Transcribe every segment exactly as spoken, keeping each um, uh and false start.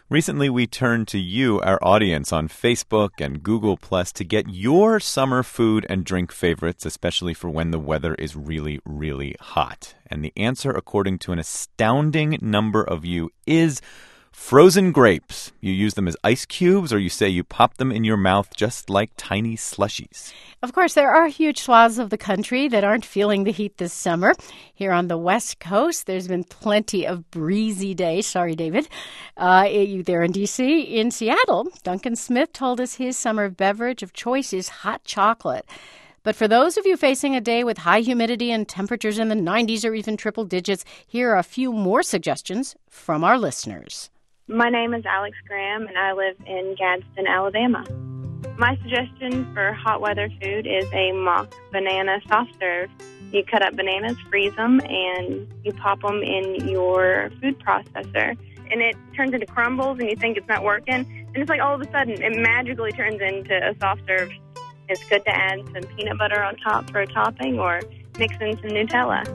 Recently, we turned to you, our audience, on Facebook and Google Plus to get your summer food and drink favorites, especially for when the weather is really, really hot. And the answer, according to an astounding number of you, is frozen grapes. You use them as ice cubes, or you say you pop them in your mouth just like tiny slushies. Of course, there are huge swaths of the country that aren't feeling the heat this summer. Here on the West Coast, there's been plenty of breezy days. Sorry, David. Uh, you there in D C In Seattle, Duncan Smith told us his summer beverage of choice is hot chocolate. But for those of you facing a day with high humidity and temperatures in the nineties or even triple digits, here are a few more suggestions from our listeners. My name is Alex Graham, and I live in Gadsden, Alabama. My suggestion for hot weather food is a mock banana soft serve. You cut up bananas, freeze them, and you pop them in your food processor. And it turns into crumbles, and you think it's not working. And it's like all of a sudden, it magically turns into a soft serve. It's good to add some peanut butter on top for a topping or mix in some Nutella.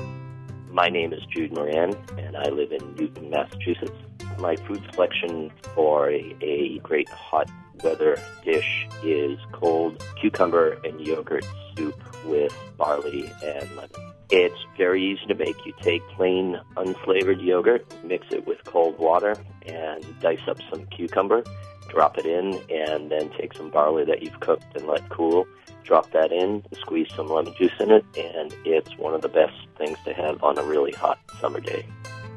My name is Jude Moran, and I live in Newton, Massachusetts. My food selection for a, a great hot weather dish is cold cucumber and yogurt soup with barley and lemon. It's very easy to make. You take plain unflavored yogurt, mix it with cold water, and dice up some cucumber, drop it in, and then take some barley that you've cooked and let cool, drop that in, squeeze some lemon juice in it, and it's one of the best things to have on a really hot summer day.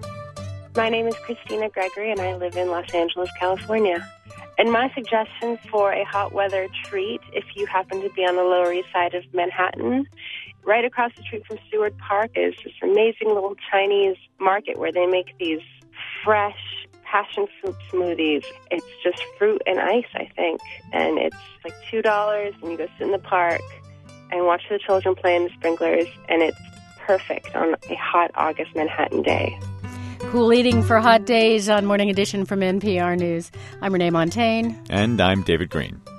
My name is Christina Gregory, and I live in Los Angeles, California. And my suggestion for a hot weather treat, if you happen to be on the Lower East Side of Manhattan, right across the street from Seward Park is this amazing little Chinese market where they make these fresh passion fruit smoothies. It's just fruit and ice, I think. And it's like two dollars, and you go sit in the park and watch the children play in the sprinklers, and it's perfect on a hot August Manhattan day. Cool eating for hot days on Morning Edition from N P R News. I'm Renee Montagne. And I'm David Green.